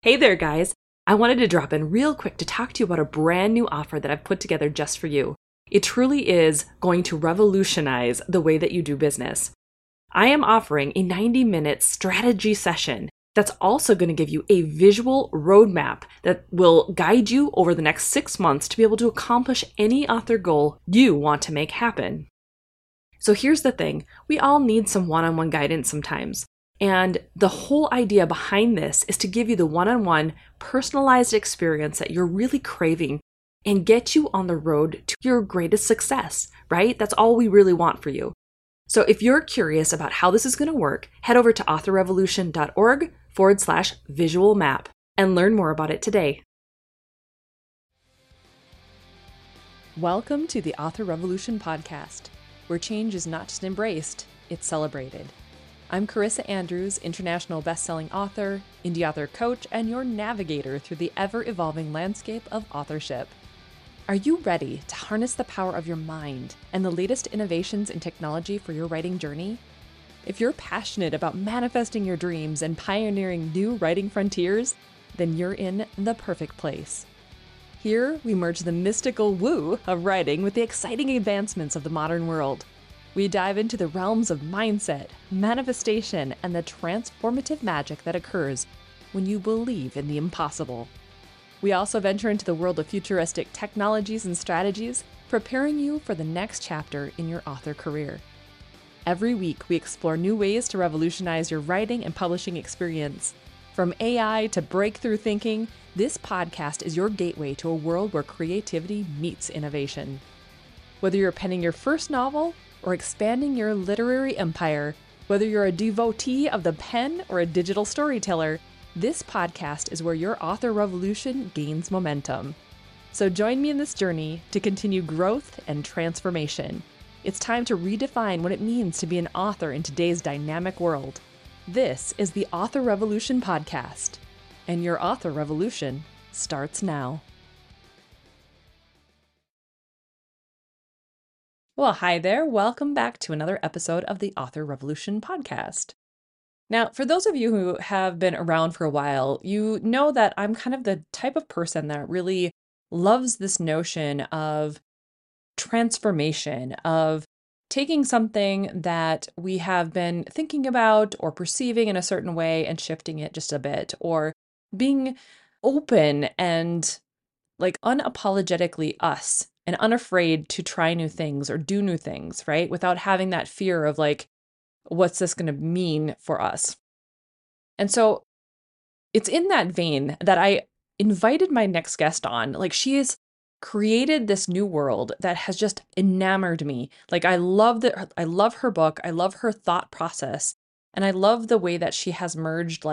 Hey there, guys. I wanted to drop in real quick to talk to you about a brand new offer that I've put together just for you. It truly is going to revolutionize the way that you do business. I am offering a 90-minute strategy session that's also going to give you a visual roadmap that will guide you over the next 6 months to be able to accomplish any author goal you want to make happen. So here's the thing, we all need some one-on-one guidance sometimes. And the whole idea behind this is to give you the one-on-one personalized experience that you're really craving and get you on the road to your greatest success, right? That's all we really want for you. So if you're curious about how this is going to work, head over to authorrevolution.org/visual map and learn more about it today. Welcome to the Author Revolution podcast, where change is not just embraced, it's celebrated. I'm Carissa Andrews, international best-selling author, indie author coach, and your navigator through the ever-evolving landscape of authorship. Are you ready to harness the power of your mind and the latest innovations in technology for your writing journey? If you're passionate about manifesting your dreams and pioneering new writing frontiers, then you're in the perfect place. Here, we merge the mystical woo of writing with the exciting advancements of the modern world. We dive into the realms of mindset, manifestation, and the transformative magic that occurs when you believe in the impossible. We also venture into the world of futuristic technologies and strategies, preparing you for the next chapter in your author career. Every week, we explore new ways to revolutionize your writing and publishing experience. From AI to breakthrough thinking, this podcast is your gateway to a world where creativity meets innovation. Whether you're penning your first novel or expanding your literary empire, whether you're a devotee of the pen or a digital storyteller, this podcast is where your author revolution gains momentum. So join me in this journey to continue growth and transformation. It's time to redefine what it means to be an author in today's dynamic world. This is the Author Revolution podcast, and your author revolution starts now. Well, hi there. Welcome back to another episode of the Author Revolution podcast. Now, for those of you who have been around for a while, you know that I'm kind of the type of person that really loves this notion of transformation, of taking something that we have been thinking about or perceiving in a certain way and shifting it just a bit, or being open and unapologetically us and unafraid to try new things or do new things, right? Without having that fear of what's this going to mean for us? And so it's in that vein that I invited my next guest on. She has created this new world that has just enamored me. I love her book. I love her thought process. And I love the way that she has merged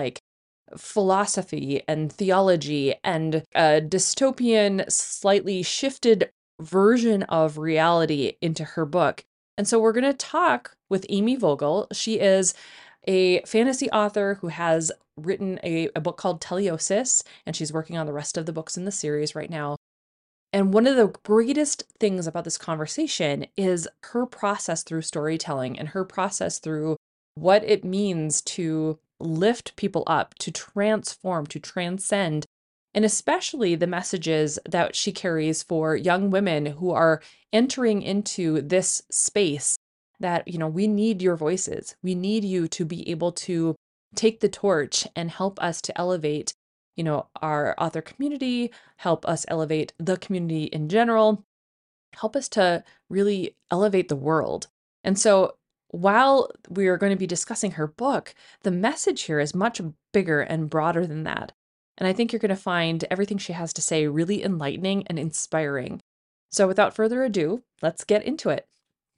philosophy and theology and a dystopian, slightly shifted version of reality into her book. And so we're going to talk with Amy Vogel. She is a fantasy author who has written a book called Teleosis, and she's working on the rest of the books in the series right now. And one of the greatest things about this conversation is her process through storytelling and her process through what it means to lift people up, to transform, to transcend, and especially the messages that she carries for young women who are entering into this space that, we need your voices. We need you to be able to take the torch and help us to elevate, our author community, help us elevate the community in general, help us to really elevate the world. And so while we are going to be discussing her book, the message here is much bigger and broader than that. And I think you're going to find everything she has to say really enlightening and inspiring. So without further ado, let's get into it.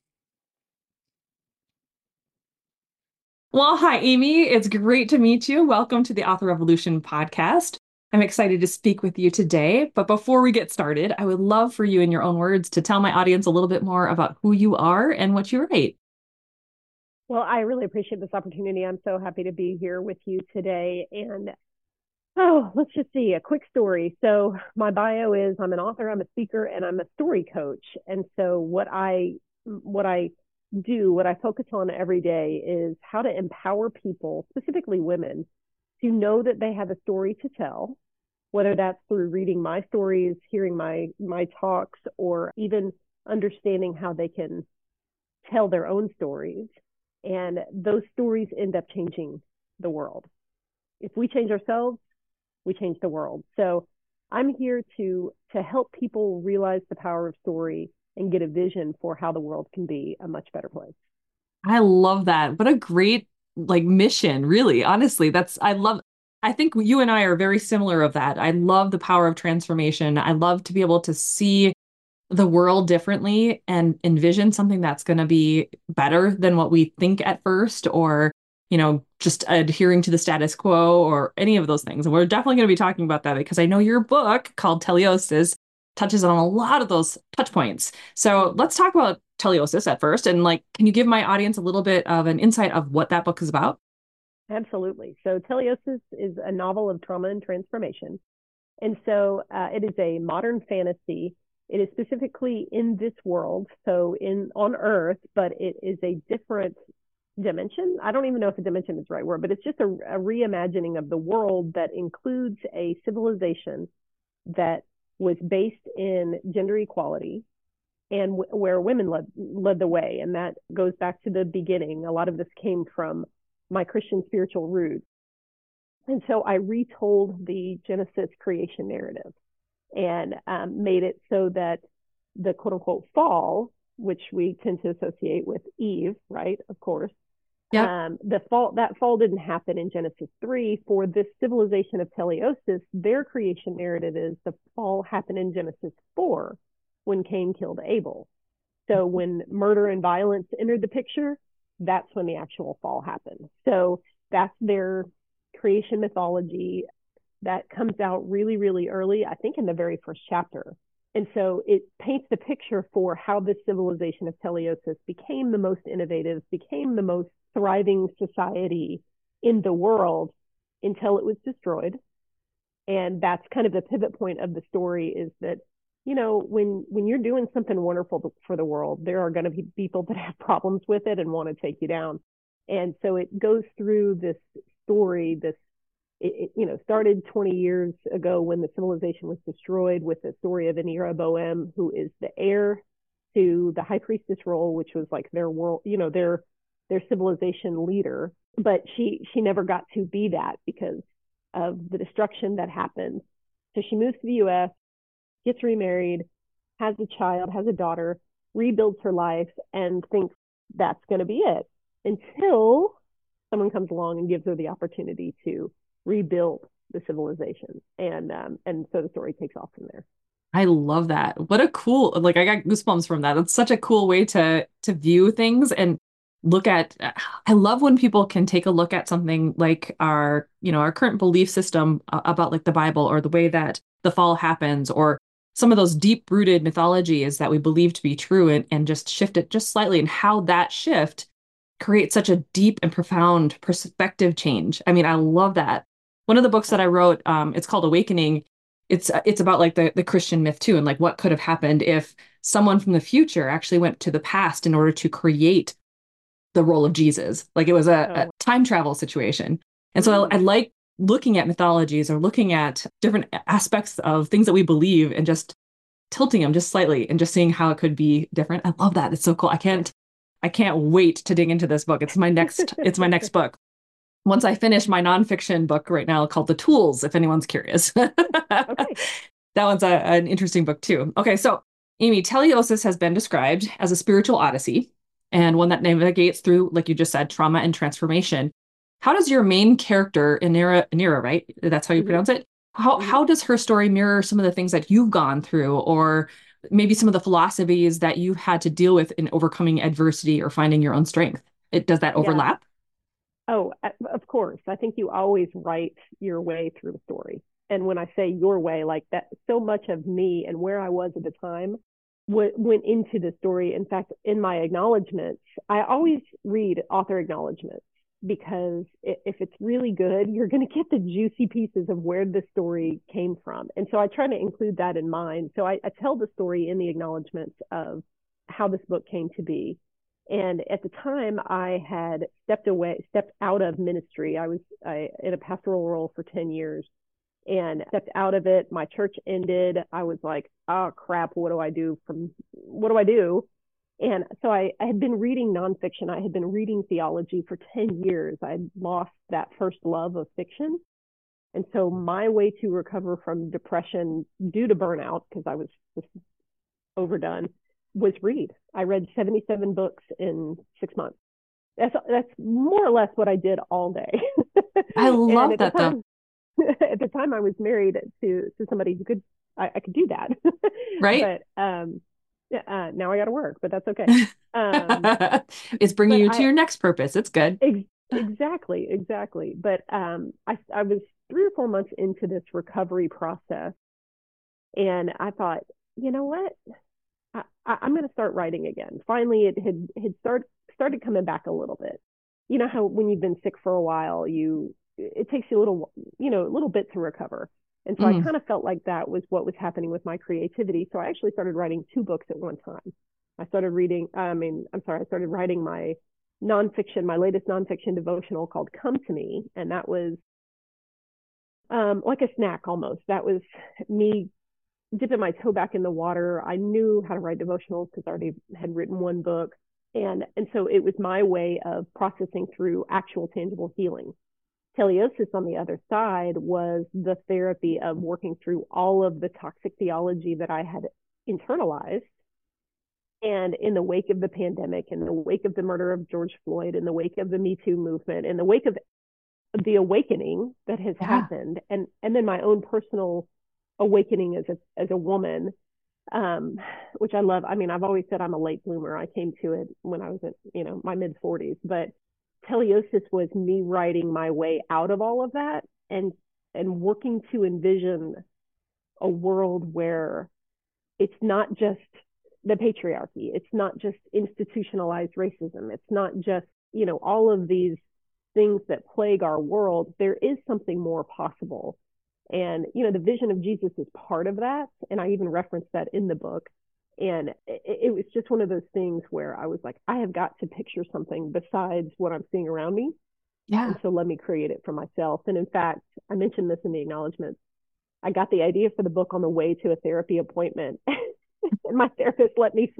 Well, hi, Amy. It's great to meet you. Welcome to the Author Revolution podcast. I'm excited to speak with you today. But before we get started, I would love for you, in your own words, to tell my audience a little bit more about who you are and what you write. Well, I really appreciate this opportunity. I'm so happy to be here with you today. And let's just see, a quick story. So my bio is I'm an author, I'm a speaker, and I'm a story coach. And so what I focus on every day is how to empower people, specifically women, to know that they have a story to tell, whether that's through reading my stories, hearing my talks, or even understanding how they can tell their own stories. And those stories end up changing the world. If we change ourselves, we change the world. So I'm here to help people realize the power of story and get a vision for how the world can be a much better place. I love that. What a great like mission, really. Honestly, I think you and I are very similar of that. I love the power of transformation. I love to be able to see the world differently and envision something that's going to be better than what we think at first, or, just adhering to the status quo or any of those things. And we're definitely going to be talking about that because I know your book called Teleosis touches on a lot of those touch points. So let's talk about Teleosis at first. And like, can you give my audience a little bit of an insight of what that book is about? Absolutely. So Teleosis is a novel of trauma and transformation. And so it is a modern fantasy. It is specifically in this world, so on Earth, but it is a different dimension. I don't even know if a dimension is the right word, but it's just a reimagining of the world that includes a civilization that was based in gender equality and where women led the way. And that goes back to the beginning. A lot of this came from my Christian spiritual roots. And so I retold the Genesis creation narrative and made it so that the quote unquote fall, which we tend to associate with Eve, right? Of course. Yep. That fall didn't happen in Genesis 3. For this civilization of Teleosis, their creation narrative is the fall happened in Genesis 4 when Cain killed Abel. So when murder and violence entered the picture, that's when the actual fall happened. So that's their creation mythology that comes out really, really early, I think in the very first chapter. And so it paints the picture for how this civilization of Teleosis became the most innovative, became the most thriving society in the world until it was destroyed. And that's kind of the pivot point of the story, is that, when you're doing something wonderful for the world, there are going to be people that have problems with it and want to take you down. And so it goes through this story, it started 20 years ago when the civilization was destroyed, with the story of Anira Bohem, who is the heir to the high priestess role, which was like their world, their civilization leader. But she never got to be that because of the destruction that happened. So she moves to the US, gets remarried, has a child, has a daughter, rebuilds her life, and thinks that's going to be it until someone comes along and gives her the opportunity to rebuild the civilization. And so the story takes off from there. I love that. What a cool, like I got goosebumps from that. It's such a cool way to view things and look at. I love when people can take a look at something like our current belief system about like the Bible, or the way that the fall happens, or some of those deep-rooted mythologies that we believe to be true, and just shift it just slightly, and how that shift creates such a deep and profound perspective change. I mean, I love that. One of the books that I wrote, it's called Awakening. It's about like the Christian myth too, and like what could have happened if someone from the future actually went to the past in order to create the role of Jesus. Like it was a time travel situation. And so I like looking at mythologies, or looking at different aspects of things that we believe, and just tilting them just slightly and just seeing how it could be different. I love that. It's so cool. I can't wait to dig into this book. It's my next book. Once I finish my nonfiction book right now called The Tools, if anyone's curious. Okay. That one's an interesting book too. Okay, so Amy, Teleosis has been described as a spiritual odyssey, and one that navigates through, like you just said, trauma and transformation. How does your main character, Anira, right? That's how you pronounce it? How does her story mirror some of the things that you've gone through, or maybe some of the philosophies that you've had to deal with in overcoming adversity or finding your own strength? Does that Yeah. overlap? Oh, of course. I think you always write your way through a story. And when I say your way, like that, so much of me and where I was at the time went into the story. In fact, in my acknowledgments, I always read author acknowledgments, because if it's really good, you're going to get the juicy pieces of where the story came from. And so I try to include that in mind. So I tell the story in the acknowledgments of how this book came to be. And at the time, I had stepped out of ministry. I was in a pastoral role for 10 years and stepped out of it. My church ended. I was like, oh crap, what do I do? And so I had been reading nonfiction. I had been reading theology for 10 years. I had lost that first love of fiction. And so my way to recover from depression due to burnout, because I was just overdone, was read. I read 77 books in 6 months. That's more or less what I did all day. I And love that though. at the time I was married to somebody who could I could do that. Right? But now I got to work, but that's okay. Um, It's bringing but you to I your next purpose. It's good. ex- exactly. But I was 3 or 4 months into this recovery process, and I thought, you know what, I'm going to start writing again. Finally, it had started coming back a little bit. You know how when you've been sick for a while, it takes you a little bit to recover. And so I Mm. kind of felt like that was what was happening with my creativity. So I actually started writing 2 books at one time. I started writing my latest nonfiction devotional called Come to Me. And that was like a snack almost. That was me dipping my toe back in the water. I knew how to write devotionals because I already had written one book. And so it was my way of processing through actual tangible healing. Teleosis, on the other side, was the therapy of working through all of the toxic theology that I had internalized. And in the wake of the pandemic, in the wake of the murder of George Floyd, in the wake of the Me Too movement, in the wake of the awakening that has Yeah. happened, and then my own personal awakening as a woman, um, which I love. I mean, I've always said I'm a late bloomer. I came to it when I was in, my mid 40s, but teleosis was me writing my way out of all of that and working to envision a world where it's not just the patriarchy, it's not just institutionalized racism, it's not just, all of these things that plague our world. There is something more possible. And, the vision of Jesus is part of that. And I even referenced that in the book. And it was just one of those things where I was like, I have got to picture something besides what I'm seeing around me. Yeah. And so let me create it for myself. And in fact, I mentioned this in the acknowledgments. I got the idea for the book on the way to a therapy appointment. And my therapist let me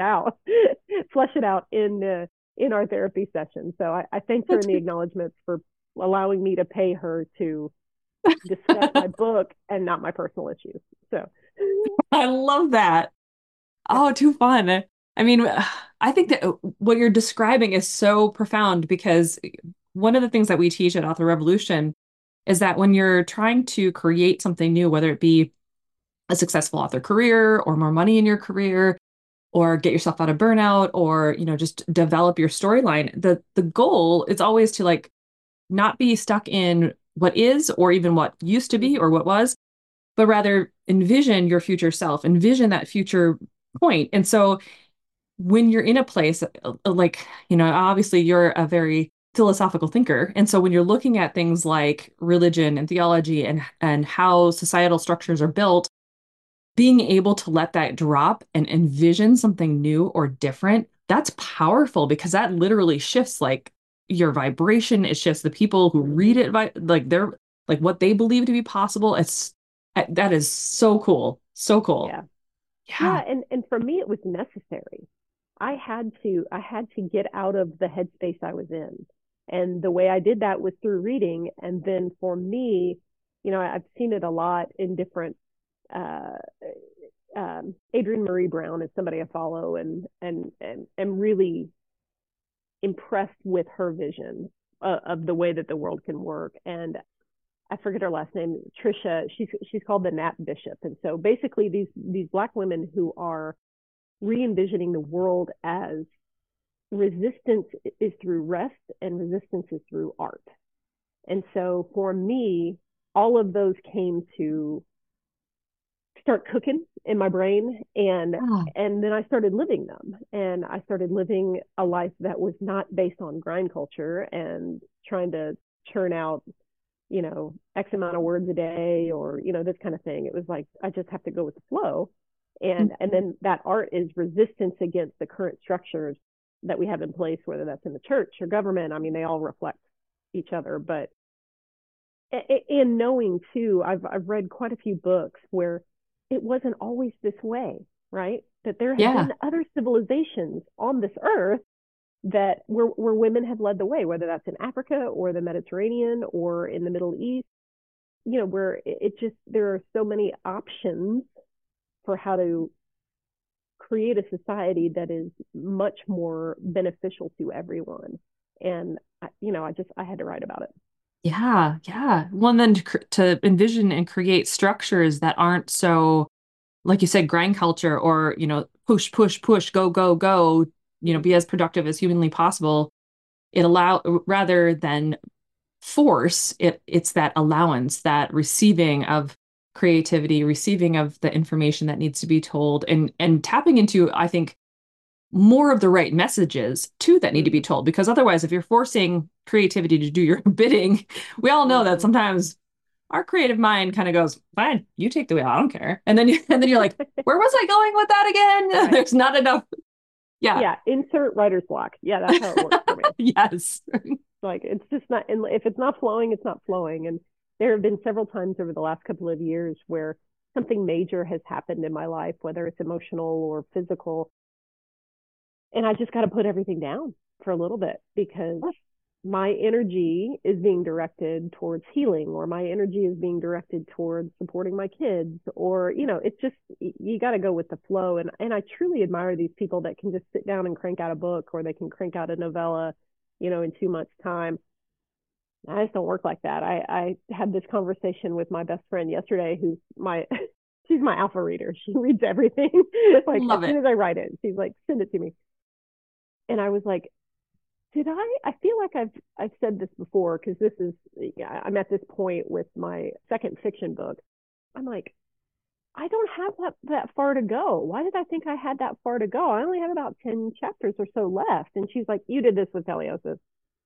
flush it out in our therapy session. So I thanked her That's in the good. acknowledgments for allowing me to pay her to discuss my book and not my personal issues. So, I love that. yeah. Oh, too fun. I mean, I think that what you're describing is so profound because one of the things that we teach at Author Revolution is that when you're trying to create something new, whether it be a successful author career or more money in your career or get yourself out of burnout or, just develop your storyline, the goal is always to like not be stuck in what is or even what used to be Mm-hmm. or what was, but rather envision your future self, envision that future point. And so when you're in a place like, obviously you're a very philosophical thinker. And so when you're looking at things like religion and theology and how societal structures are built, being able to let that drop and envision something new or different, that's powerful because that literally shifts like your vibration. It shifts the people who read Mm-hmm. it, like they're like what they believe to be possible. That is so cool. So cool. Yeah. Yeah. Yeah. And for me, it was necessary. I had to get out of the headspace I was in. And the way I did that was through reading. And then for me, I've seen it a lot in different uh, Adrienne Marie Brown is somebody I follow and am really impressed with her vision of the way that the world can work. And I forget her last name, Trisha. She's called the Nat Bishop. And so basically, these Black women who are re-envisioning the world as resistance is through rest and resistance is through art. And so for me, all of those came to start cooking in my brain, and Ah, and then I started living them, and I started living a life that was not based on grind culture and trying to churn out X amount of words a day or this kind of thing. It was like I just have to go with the flow. And then that art is resistance against the current structures that we have in place, whether that's in the church or government. I mean, they all reflect each other. But in knowing too, I've read quite a few books where it wasn't always this way, right? That there have Yeah. been other civilizations on this earth that where women have led the way, whether that's in Africa or the Mediterranean or in the Middle East, where it just, there are so many options for how to create a society that is much more beneficial to everyone. And I had to write about it. Yeah. Yeah. Well, and then to envision and create structures that aren't so, like you said, grind culture or, push, push, push, go, go, go, be Mm-hmm. as productive as humanly possible. It allow rather than force, it's that allowance, that receiving of creativity, receiving of the information that needs to be told, and tapping into, I think, more of the right messages too that need to be Mm-hmm. told. Because otherwise, if you're forcing creativity to do your bidding, we all know that Mm-hmm. sometimes our creative mind kind of goes, fine, you take the wheel, I don't care. And then you're like, where was I going with that again? Right. There's not enough. Yeah. Yeah. Insert writer's block. Yeah, that's how it works for me. Yes. Like it's just not, and if it's not flowing, it's not flowing. And there have been several times over the last couple of years where something major has happened in my life, whether it's emotional or physical, and I just got to put everything down for a little bit because my energy is being directed towards healing, or my energy is being directed towards supporting my kids, or it's just, you got to go with the flow. And I truly admire these people that can just sit down and crank out a book, or they can crank out a novella in 2 months time. I just don't work like that. I had this conversation with my best friend yesterday, who's my she's my alpha reader. She reads everything. Like as Love soon it. as I write it, she's like, send it to me. And I was like, did I feel like I've said this before, because this is, yeah, I'm at this point with my second fiction book. I'm like, I don't have that far to go. Why did I think I had that far to go? I only have about 10 chapters or so left. And she's like, you did this with Teleosis.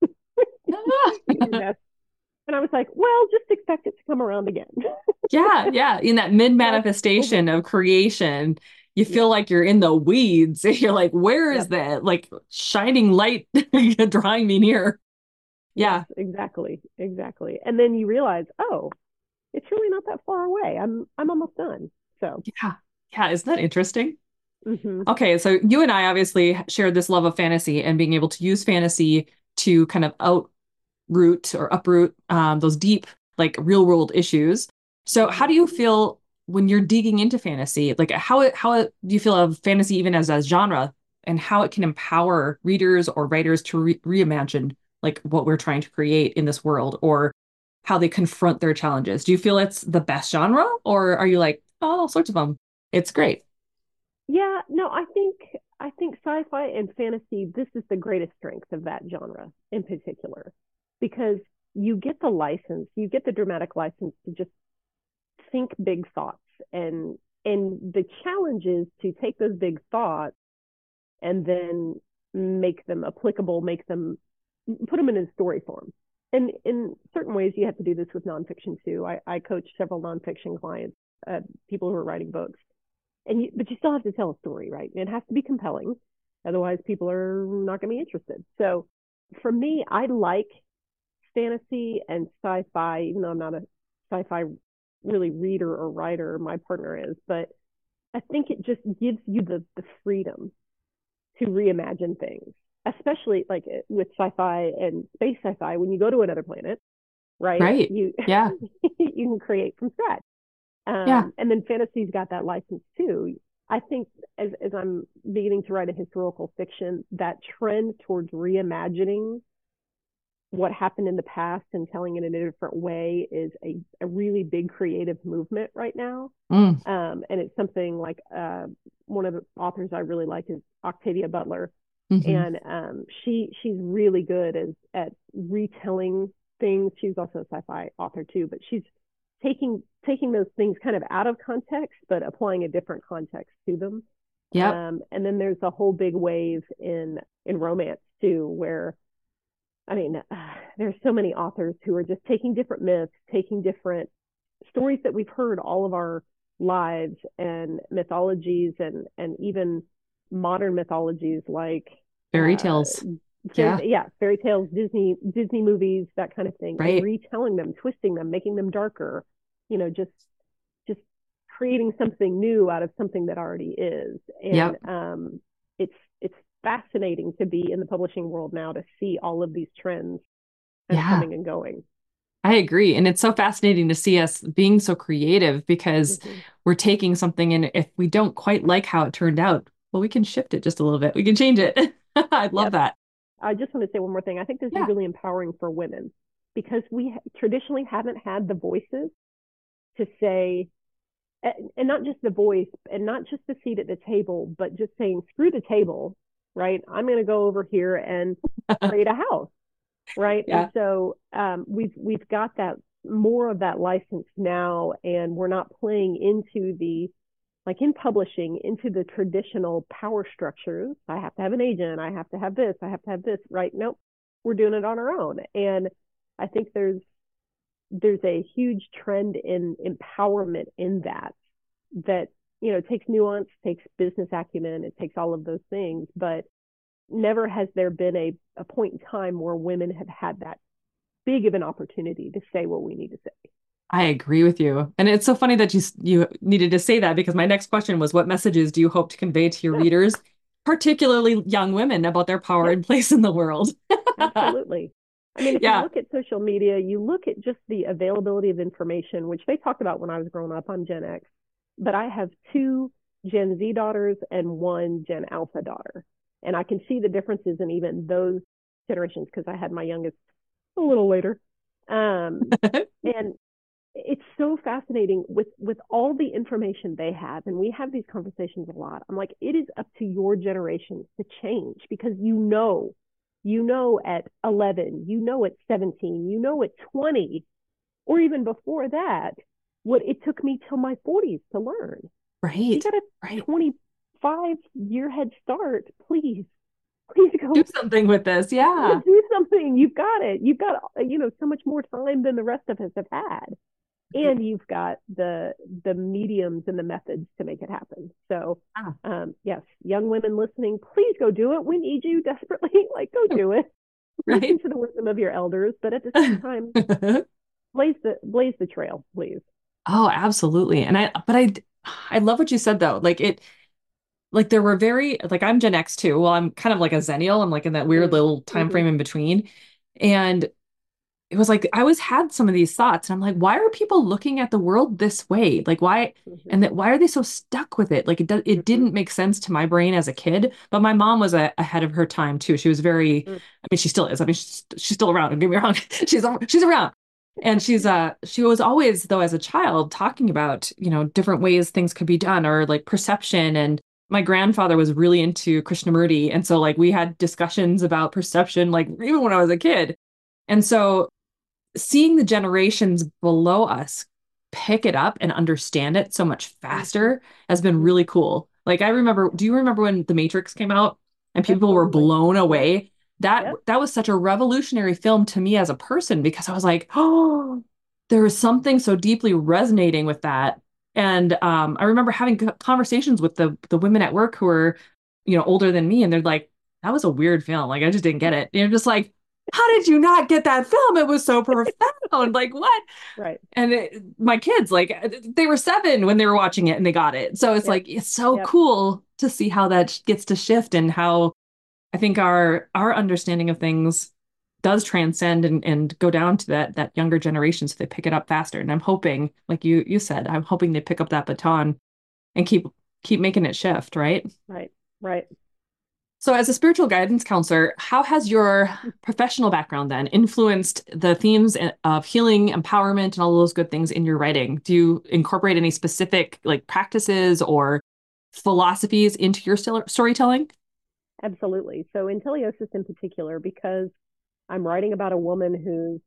And I was like, well, just expect it to come around again. Yeah, yeah. In that mid Like, manifestation over. of creation, you Yep. feel like you're in the weeds. You're like, where is Yep. that? Like shining light drawing me near. Yes, Yeah, exactly. Exactly. And then you realize, oh, it's really not that far away. I'm almost done. So, yeah, yeah. Isn't that interesting? mm-hmm. Okay, so you and I obviously shared this love of fantasy and being able to use fantasy to kind of uproot or uproot those deep, like real world issues. So, how Mm-hmm. do you feel when you're digging into fantasy? Like, how do you feel of fantasy even as a genre, and how it can empower readers or writers to reimagine like what we're trying to create in this world, or how they confront their challenges? Do you feel it's the best genre, or are you like, oh, all sorts of them? It's great. Yeah, no, I think sci-fi and fantasy, this is the greatest strength of that genre in particular, because you get the license, you get the dramatic license to just think big thoughts, and the challenge is to take those big thoughts and then make them applicable, make them, put them in a story form. And in certain ways, you have to do this with nonfiction too. I coach several nonfiction clients, people who are writing books, but you still have to tell a story, right? And it has to be compelling, otherwise people are not going to be interested. So for me, I like fantasy and sci-fi, even though I'm not a sci-fi really reader or writer. My partner is, but I think it just gives you the freedom to reimagine things, especially like with sci-fi and space sci-fi. When you go to another planet, right, Right. you Yeah. you can create from scratch. Yeah. And then fantasy's got that license too. I think as I'm beginning to write a historical fiction, that trend towards reimagining what happened in the past and telling it in a different way is a really big creative movement right now. Mm. And it's something like, one of the authors I really like is Octavia Butler, Hmm. and she's really good at retelling things. She's also a sci-fi author too, but she's taking those things kind of out of context, but applying a different context to them. Yep. And then there's a whole big wave in romance too, where I mean, there's so many authors who are just taking different myths, taking different stories that we've heard all of our lives, and mythologies, and even modern mythologies like Fairy uh, tales. Yeah, yeah, fairy tales, Disney movies, that kind of thing, and right. retelling them, twisting them, making them darker. Just creating something new out of something that already is. And Yep. it's fascinating to be in the publishing world now to see all of these trends kind of Yeah, coming and going. I agree. And it's so fascinating to see us being so creative because Mm-hmm. we're taking something and if we don't quite like how it turned out, well, we can shift it just a little bit. We can change Yep. it. I love Yep. that. I just want to say one more thing. I think this is Yeah. really empowering for women because we traditionally haven't had the voices to say, and not just the voice and not just the seat at the table, but just saying, screw the table, right? I'm going to go over here and create a house, right? And Yeah. so we've got that more of that license now, and we're not playing into the like in publishing into the traditional power structures. I have to have an agent. I have to have this. I have to have this. Right? Nope. We're doing it on our own, and I think there's a huge trend in empowerment in that it takes nuance, takes business acumen, it takes all of those things, but never has there been a point in time where women have had that big of an opportunity to say what we need to say. I agree with you. And it's so funny that you needed to say that because my next question was what messages do you hope to convey to your Yeah, readers, particularly young women, about their power yep, and place in the world? absolutely. I mean, if you Yeah. look at social media, you look at just the availability of information, which they talked about when I was growing up. I'm Gen X, but I have two Gen Z daughters and one Gen Alpha daughter. And I can see the differences in even those generations because I had my youngest a little later. And it's so fascinating with all the information they have, and we have these conversations a lot. I'm like, it is up to your generation to change because at 11, at 17, at 20, or even before that, what it took me till my 40s to learn. You Right. got a Right. 25-year head start. Please Do go something with this. Yeah. do something. You've got it. You've got so much more time than the rest of us have had, and you've got the mediums and the methods to make it happen. So Yeah. yes, young women listening, please go do it. We need you desperately. Like, go do it. Right. Listen to the wisdom of your elders, but at the same time, blaze the trail, please. Oh, absolutely. I love what you said though. Like there were very, like I'm Gen X too. Well, I'm kind of like a Zennial. I'm like in that weird little time Mm-hmm. frame in between. And it was like I always had some of these thoughts and I'm like, why are people looking at the world this way? Like why Mm-hmm. and that why are they so stuck with it? Like it Mm-hmm. didn't make sense to my brain as a kid, but my mom was ahead of her time too. She was very, I mean, she still is. I mean, she's still around, don't get me wrong. She's around. And she was always though as a child talking about, different ways things could be done or like perception. And my grandfather was really into Krishnamurti. And so like we had discussions about perception, like even when I was a kid. And so seeing the generations below us pick it up and understand it so much Mm-hmm. faster has been Mm-hmm. really cool. Like I remember, do you remember when The Matrix came out and people were Absolutely. blown Yep. away? That Yep. that was such a revolutionary film to me as a person because I was like, oh, there was something so deeply resonating with that. And I remember having conversations with the women at work who were, older than me, and they're like, that was a weird film. Like I just didn't get it. And you're just like, how did you not get that film? It was so profound. Like what? Right. And my kids, like they were 7 when they were watching it and they got it. So it's Yep. like it's so Yep. cool to see how that gets to shift and how I think our understanding of things does transcend and go down to that younger generation so they pick it up faster. And I'm hoping, like you said, I'm hoping they pick up that baton and keep making it shift, right? Right. Right. So, as a spiritual guidance counselor, how has your professional background then influenced the themes of healing, empowerment, and all those good things in your writing? Do you incorporate any specific like practices or philosophies into your storytelling? Absolutely. So in teleosis in particular, because I'm writing about a woman who's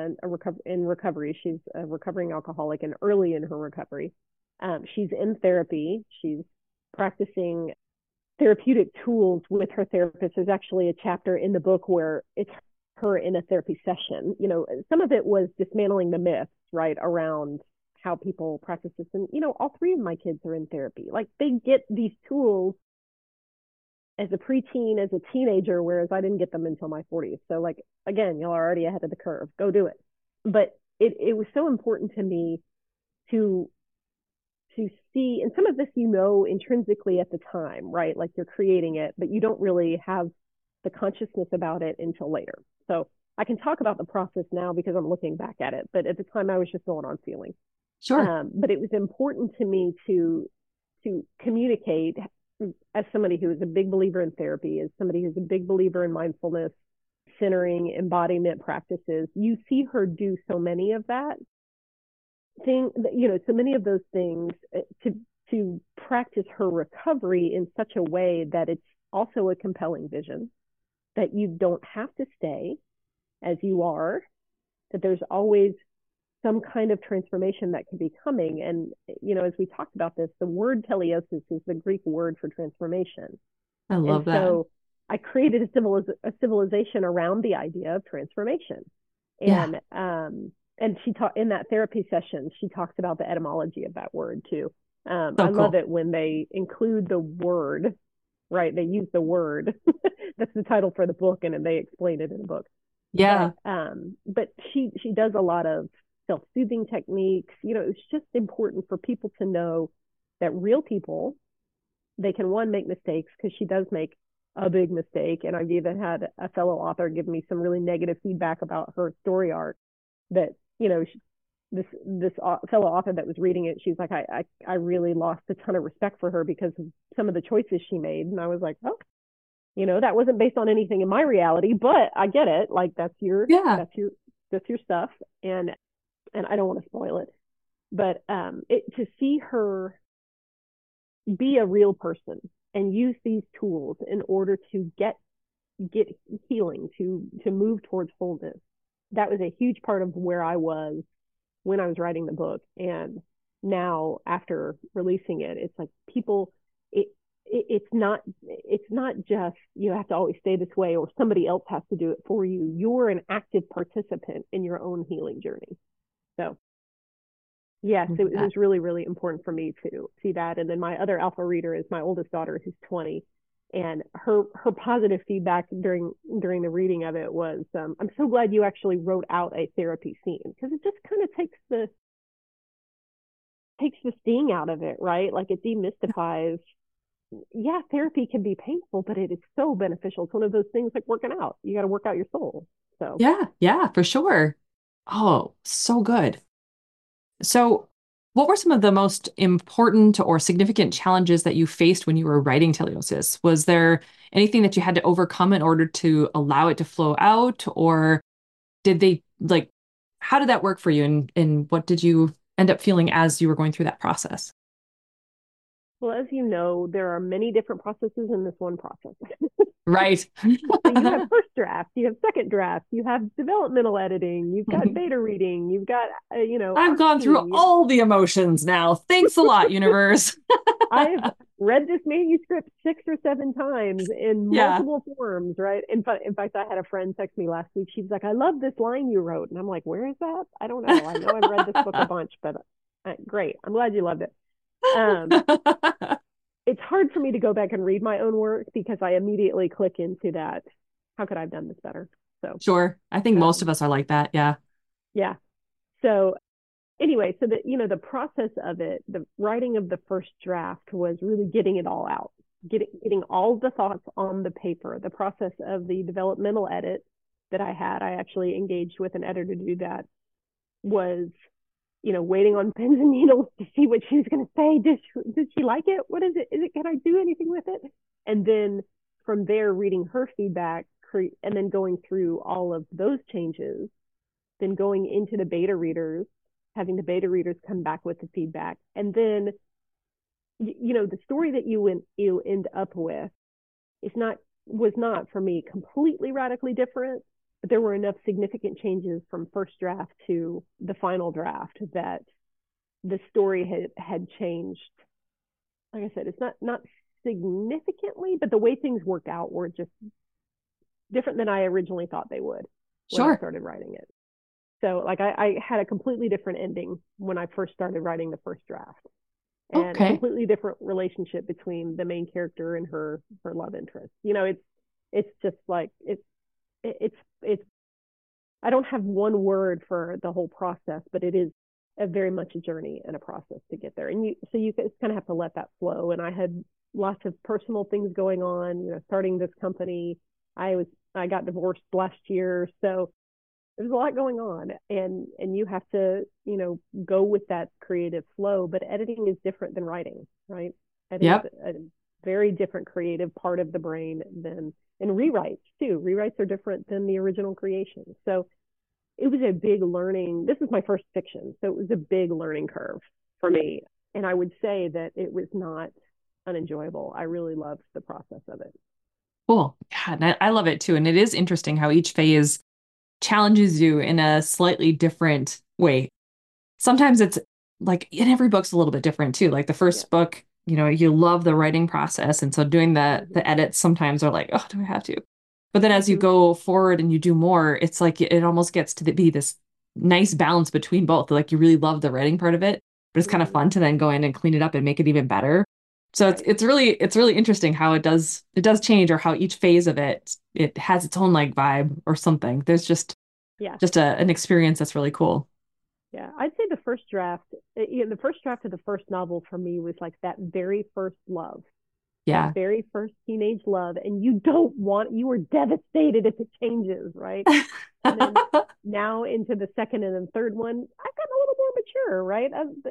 in recovery. She's a recovering alcoholic and early in her recovery. She's in therapy. She's practicing therapeutic tools with her therapist. There's actually a chapter in the book where it's her in a therapy session. Some of it was dismantling the myths, right, around how people practice this. And, all three of my kids are in therapy. Like they get these tools as a preteen, as a teenager, whereas I didn't get them until my 40s. So like again, y'all are already ahead of the curve. Go do it. But it was so important to me to see, and some of this intrinsically at the time, right? Like you're creating it, but you don't really have the consciousness about it until later. So I can talk about the process now because I'm looking back at it, but at the time I was just going on feeling. Sure. But it was important to me to communicate as somebody who is a big believer in therapy, as somebody who's a big believer in mindfulness, centering, embodiment practices. You see her do so many of that thing, so many of those things to practice her recovery in such a way that it's also a compelling vision, that you don't have to stay as you are, that there's always some kind of transformation that can be coming. And, as we talked about this, the word teleosis is the Greek word for transformation. I love and that. so I created a civilization around the idea of transformation. Yeah. And she taught in that therapy session, she talks about the etymology of that word too. So I love cool. it when they include the word, right? They use the word. That's the title for the book, and they explain it in the book. Yeah. But she does a lot of self-soothing techniques. It's just important for people to know that real people, they can make mistakes, because she does make a big mistake. And I've even had a fellow author give me some really negative feedback about her story arc, that this fellow author that was reading it, she's like, I really lost a ton of respect for her because of some of the choices she made. And I was like, oh, that wasn't based on anything in my reality, but I get it. Like that's your Yeah. stuff. And I don't want to spoil it, but to see her be a real person and use these tools in order to get healing, to move towards wholeness, that was a huge part of where I was when I was writing the book. And now after releasing it, it's like people, it's not just you have to always stay this way or somebody else has to do it for you. You're an active participant in your own healing journey. So yes, it was really, really important for me to see that. And then my other alpha reader is my oldest daughter, who's 20. And her positive feedback during the reading of it was, I'm so glad you actually wrote out a therapy scene, because it just kind of takes the sting out of it, right? Like it demystifies, yeah, therapy can be painful, but it is so beneficial. It's one of those things like working out. You got to work out your soul. So Yeah. Yeah, for sure. Oh, so good. So, what were some of the most important or significant challenges that you faced when you were writing Teleosis? Was there anything that you had to overcome in order to allow it to flow out? Or did they like, how did that work for you? And what did you end up feeling as you were going through that process? well, as you know, there are many different processes in this one process. Right. So you have first draft, you have second draft, you have developmental editing, you've got beta reading, you've got I've gone through artsy. all the emotions now. Thanks a lot, universe. I've read this manuscript 6 or 7 times in Yeah. multiple forms, right? In fact, I had a friend text me last week. She's like, "I love this line you wrote," and I'm like, "Where is that? I don't know. I know I've read this book a bunch, but great. I'm glad you loved it." Um, it's hard for me to go back and read my own work because I immediately click into that. How could I have done this better? So, Sure. I think most um, of us are like that. Yeah. yeah. So anyway, so the process of it, the writing of the first draft was really getting it all out, getting all the thoughts on the paper. The process of the developmental edit that I actually engaged with an editor to do that, was waiting on pins and needles to see what she was going to say. Did she like it? What is it? Can I do anything with it? And then from there, reading her feedback, and then going through all of those changes, then going into the beta readers, having the beta readers come back with the feedback. And then, the story that you end up with was not for me completely radically different, but there were enough significant changes from first draft to the final draft that the story had changed. Like I said, it's not significantly, but the way things worked out were just different than I originally thought they would when I Sure. started writing it. So like I had a completely different ending when I first started writing the first draft. and a Okay. completely different relationship between the main character and her love interest. You know, it's just like it's I don't have one word for the whole process, but it is a very much a journey and a process to get there. And you just kind of have to let that flow. And I had lots of personal things going on, you know, starting this company. I got divorced last year, so there's a lot going on, and you have to, you know, go with that creative flow. But editing is different than writing, right? Editing Yep. is a very different creative part of the brain than, and rewrites too. Rewrites are different than the original creation. So it was a big learning. This is my first fiction, so it was a big learning curve for me. And I would say that it was not unenjoyable. I really loved the process of it. Cool. Yeah, and I love it too. And it is interesting how each phase challenges you in a slightly different way. Sometimes it's like in every book's a little bit different too. Like the Yeah. first book, you know, you love the writing process. And so doing the Mm-hmm. edits sometimes are like, oh, do I have to? But then as you Mm-hmm. go forward and you do more, it's like it almost gets to be this nice balance between both. Like you really love the writing part of it, but it's kind of Mm-hmm. fun to then go in and clean it up and make it even better. So Right. it's really interesting how it does change, or how each phase of it has its own like vibe or something. There's Yeah. just an experience that's really cool. Yeah. I'd say the first draft, you know, the first draft of the first novel for me was like that very first love, that Yeah. very first teenage love. And you were devastated if it changes, right? And then now into the second and then third one, I've gotten a little more mature, right?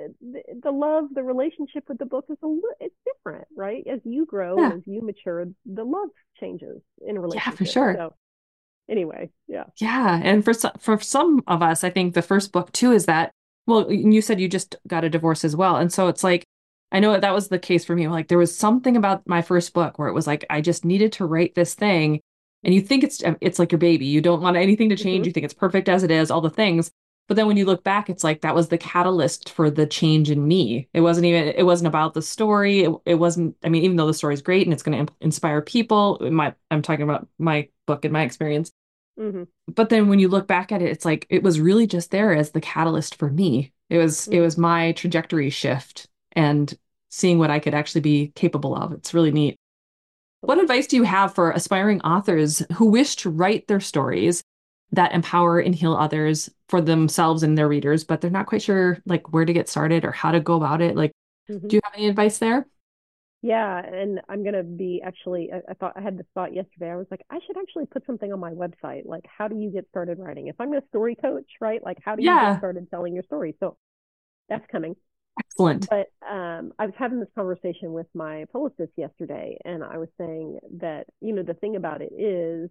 The love, the relationship with the book it's different, right? As you grow and Yeah. as you mature, the love changes in a Yeah, for relationship. sure. So anyway, yeah. Yeah, and for some of us, I think the first book too is that, well, you said you just got a divorce as well. And so it's like I know that was the case for me. Like there was something about my first book where it was like I just needed to write this thing, and you think it's like your baby. You don't want anything to change. Mm-hmm. You think it's perfect as it is, all the things. But then when you look back, it's like that was the catalyst for the change in me. It wasn't about the story. It wasn't, I mean, even though the story's great and it's going to inspire people, I'm talking about my book and my experience, Mm-hmm. but then when you look back at it, it's like it was really just there as the catalyst for me. It was Mm-hmm. my trajectory shift and seeing what I could actually be capable of. It's really neat. What Absolutely. advice do you have for aspiring authors who wish to write their stories that empower and heal others for themselves and their readers, but they're not quite sure like where to get started or how to go about it? Like, Mm-hmm. do you have any advice there? Yeah, and I'm gonna be actually. I thought I had this thought yesterday. I was like, I should actually put something on my website. Like, how do you get started writing? If I'm a story coach, right? Like, how do you get Yeah, started telling your story? So that's coming. excellent. But I was having this conversation with my publicist yesterday, and I was saying that, you know, the thing about it is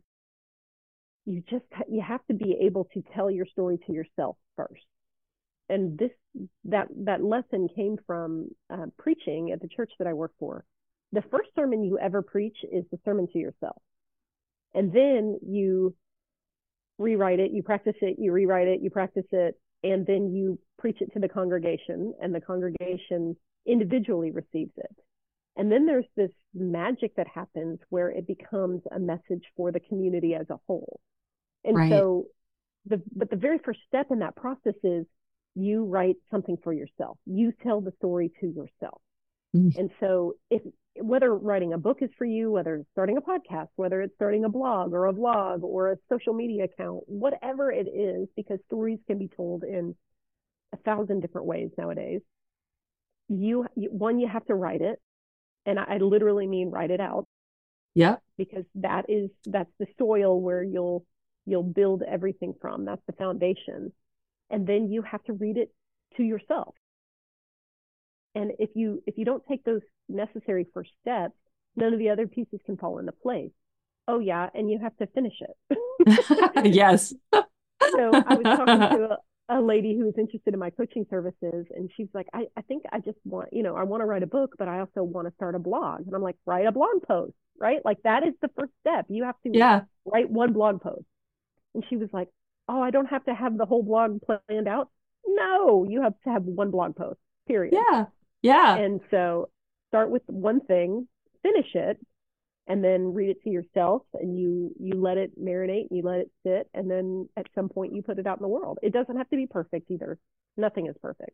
you have to be able to tell your story to yourself first. And that lesson came from preaching at the church that I work for. The first sermon you ever preach is the sermon to yourself, and then you rewrite it, you practice it, you rewrite it, you practice it, and then you preach it to the congregation, and the congregation individually receives it. And then there's this magic that happens where it becomes a message for the community as a whole. And Right. so the very first step in that process is you write something for yourself. You tell the story to yourself. Mm. And so if whether writing a book is for you, whether it's starting a podcast, whether it's starting a blog or a vlog or a social media account, whatever it is, because stories can be told in 1,000 different ways nowadays. You have to write it, and I literally mean write it out, Yep. because that's the soil where you'll build everything from. That's the foundation. And then you have to read it to yourself. And if you don't take those necessary first steps, none of the other pieces can fall into place. Oh yeah, and you have to finish it. Yes. So I was talking to a lady who was interested in my coaching services, and she's like, I think I just want, I want to write a book, but I also want to start a blog. And I'm like, write a blog post, right? Like that is the first step. You have to Yeah. write one blog post. And she was like, oh, I don't have to have the whole blog planned out. No, you have to have one blog post, period. Yeah. Yeah. And so start with one thing, finish it, and then read it to yourself, and you let it marinate, and you let it sit, and then at some point you put it out in the world. It doesn't have to be perfect either. Nothing is perfect.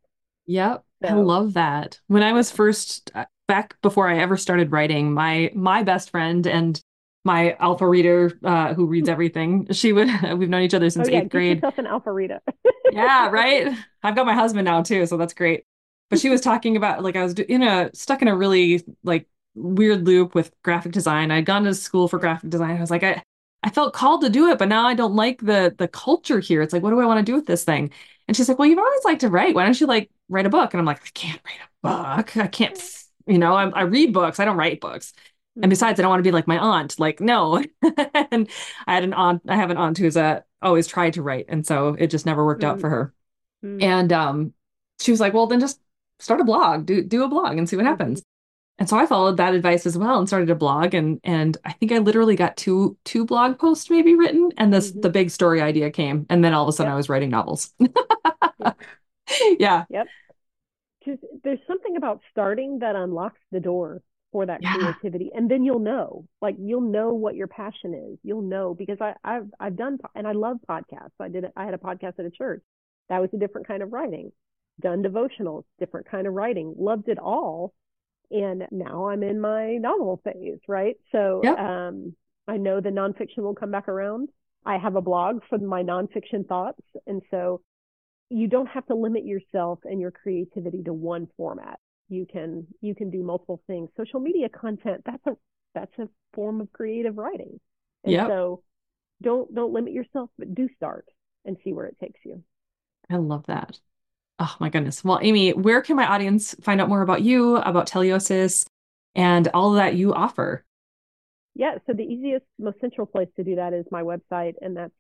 Yep. I So, love that. When I was yeah. first back before I ever started writing, my best friend and my alpha reader who reads everything, she would we've known each other Oh since yeah, eighth get grade. yourself an Alpharita. Yeah, right. I've got my husband now too, so that's great. But she was talking about like I was stuck in a really like weird loop with graphic design. I'd gone to school for Yeah. graphic design. I was like I felt called to do it, but now I don't like the culture here. It's like, what do I want to do with this thing? And she's like, well, you've always liked to write. Why don't you like write a book? And I'm like, I can't write a book. I can't, I read books. I don't write books. And Mm-hmm. besides, I don't want to be like my aunt. Like, no. And I have an aunt who's always tried to write. And so it just never worked out for her. And she was like, well, then just start a blog, do a blog and see what Mm-hmm. happens. And so I followed that advice as well and started a blog and I think I literally got two blog posts maybe written and this Mm-hmm. the big story idea came and then all of a sudden I Yep. was writing novels. Yep. Yeah. Yep. Just there's something about starting that unlocks the door for that Yeah. creativity, and then you'll know what your passion is. You'll know because I've done and I love podcasts. I had a podcast at a church. That was a different kind of writing. Done devotionals, different kind of writing. Loved it all, and now I'm in my novel phase, right? So Yep. I know the nonfiction will come back around. I have a blog for my nonfiction thoughts, and so you don't have to limit yourself and your creativity to one format. You can do multiple things. Social media content, that's a form of creative writing. And Yep. so don't limit yourself, but do start and see where it takes you. I love that. Oh my goodness. Well, Amy, where can my audience find out more about you, about Teleosis, and all that you offer? Yeah, so the easiest, most central place to do that is my website, and that's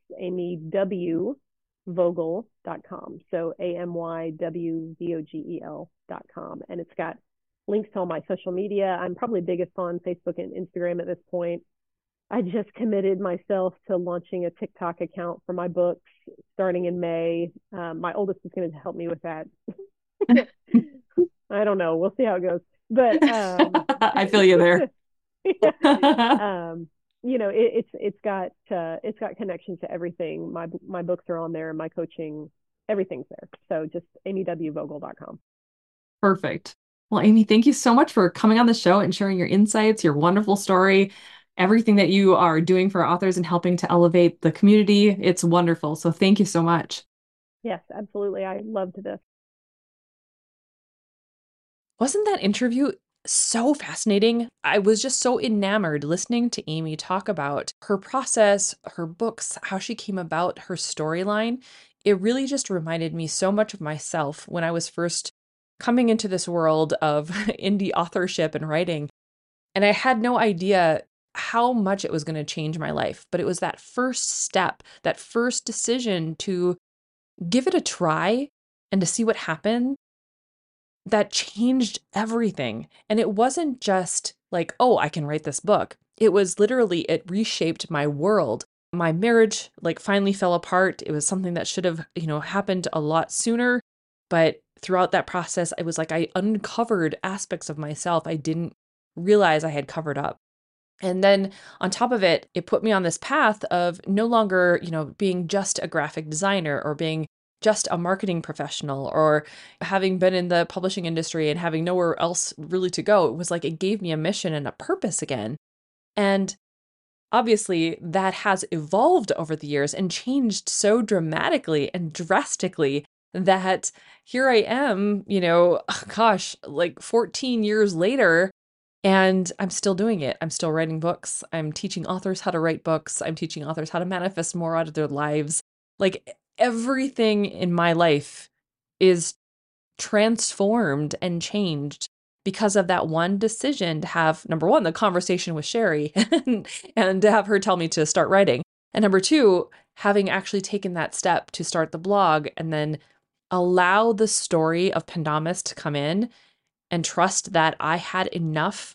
amywvogel.com. So amywvogel.com. And it's got links to all my social media. I'm probably biggest on Facebook and Instagram at this point. I just committed myself to launching a TikTok account for my books starting in May. My oldest is going to help me with that. I don't know. We'll see how it goes. But I feel you there. yeah. um, it's got connections to everything. My books are on there, my coaching, everything's there. So just amywvogel.com. Perfect. Well, Amy, thank you so much for coming on the show and sharing your insights, your wonderful story, everything that you are doing for authors and helping to elevate the community. It's wonderful. So thank you so much. Yes, absolutely. I loved this. Wasn't that interview so fascinating? I was just so enamored listening to Amy talk about her process, her books, how she came about her storyline. It really just reminded me so much of myself when I was first coming into this world of indie authorship and writing. And I had no idea how much it was going to change my life. But it was that first step, that first decision to give it a try and to see what happened that changed everything. And it wasn't just like, oh, I can write this book. It was literally, it reshaped my world. My marriage like finally fell apart. It was something that should have, happened a lot sooner. But throughout that process, it was like I uncovered aspects of myself I didn't realize I had covered up. And then on top of it, it put me on this path of no longer, being just a graphic designer or being just a marketing professional or having been in the publishing industry and having nowhere else really to go. It was like it gave me a mission and a purpose again. And obviously, that has evolved over the years and changed so dramatically and drastically that here I am, gosh, like 14 years later and I'm still doing it. I'm still writing books. I'm teaching authors how to write books. I'm teaching authors how to manifest more out of their lives. Like everything in my life is transformed and changed because of that one decision to have, number one, the conversation with Sherry and to have her tell me to start writing. And number two, having actually taken that step to start the blog and then allow the story of Pendamis to come in and trust that I had enough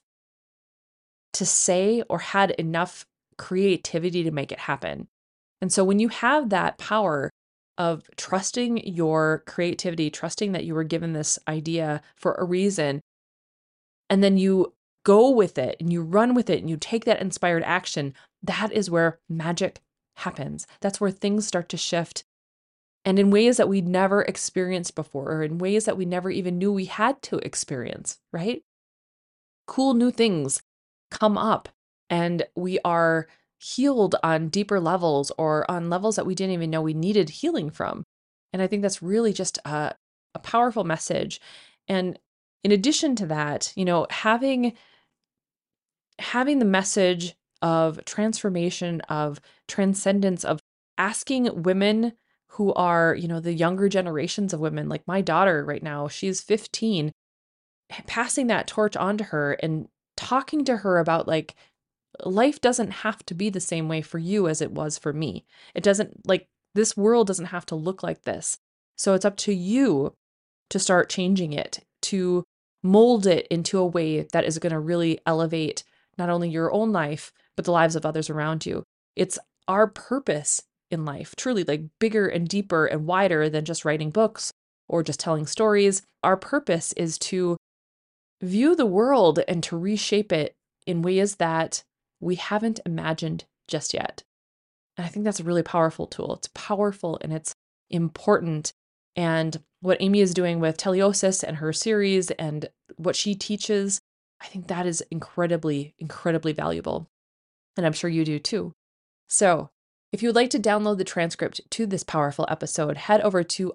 to say or had enough creativity to make it happen. And so when you have that power of trusting your creativity, trusting that you were given this idea for a reason, and then you go with it and you run with it and you take that inspired action, that is where magic happens. That's where things start to shift and in ways that we'd never experienced before, or in ways that we never even knew we had to experience, right? Cool new things come up, and we are healed on deeper levels or on levels that we didn't even know we needed healing from. And I think that's really just a powerful message. And in addition to that, having the message of transformation, of transcendence, of asking women who are, the younger generations of women, like my daughter right now, she's 15, passing that torch on to her and talking to her about like, life doesn't have to be the same way for you as it was for me. It doesn't, like, this world doesn't have to look like this. So it's up to you to start changing it, to mold it into a way that is going to really elevate not only your own life, but the lives of others around you. It's our purpose in life, truly, like, bigger and deeper and wider than just writing books or just telling stories. Our purpose is to view the world and to reshape it in ways that we haven't imagined just yet. And I think that's a really powerful tool. It's powerful and it's important. And what Amy is doing with Teleosis and her series and what she teaches, I think that is incredibly, incredibly valuable. And I'm sure you do too. So if you would like to download the transcript to this powerful episode, head over to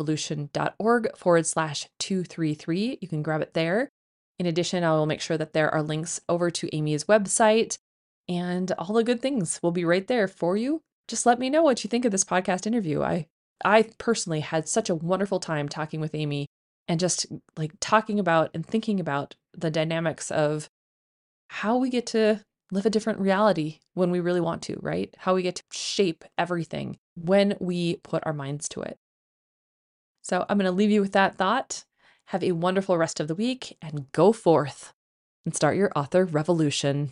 authorrevolution.org/233. You can grab it there. In addition, I will make sure that there are links over to Amy's website, and all the good things will be right there for you. Just let me know what you think of this podcast interview. I personally had such a wonderful time talking with Amy and just like talking about and thinking about the dynamics of how we get to live a different reality when we really want to, right? How we get to shape everything when we put our minds to it. So I'm going to leave you with that thought. Have a wonderful rest of the week and go forth and start your author revolution.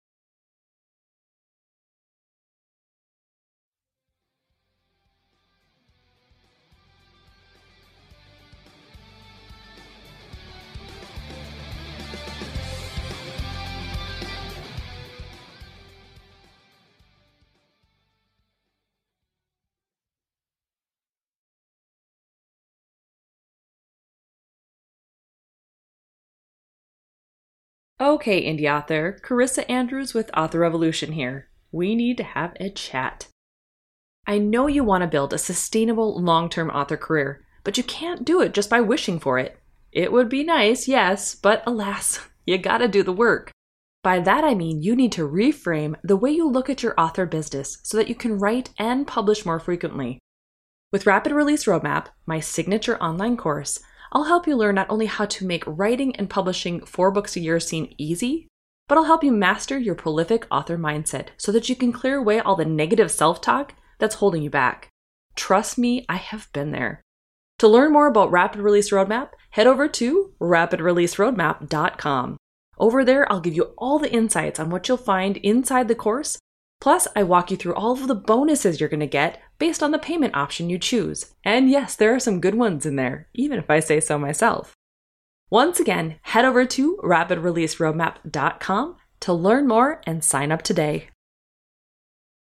Okay, indie author, Carissa Andrews with Author Revolution here. We need to have a chat. I know you want to build a sustainable long-term author career, but you can't do it just by wishing for it. It would be nice, yes, but alas, you gotta do the work. By that I mean you need to reframe the way you look at your author business so that you can write and publish more frequently. With Rapid Release Roadmap, my signature online course, I'll help you learn not only how to make writing and publishing 4 books a year seem easy, but I'll help you master your prolific author mindset so that you can clear away all the negative self-talk that's holding you back. Trust me, I have been there. To learn more about Rapid Release Roadmap, head over to rapidreleaseroadmap.com. Over there, I'll give you all the insights on what you'll find inside the course. Plus, I walk you through all of the bonuses you're going to get based on the payment option you choose. And yes, there are some good ones in there, even if I say so myself. Once again, head over to rapidreleaseroadmap.com to learn more and sign up today.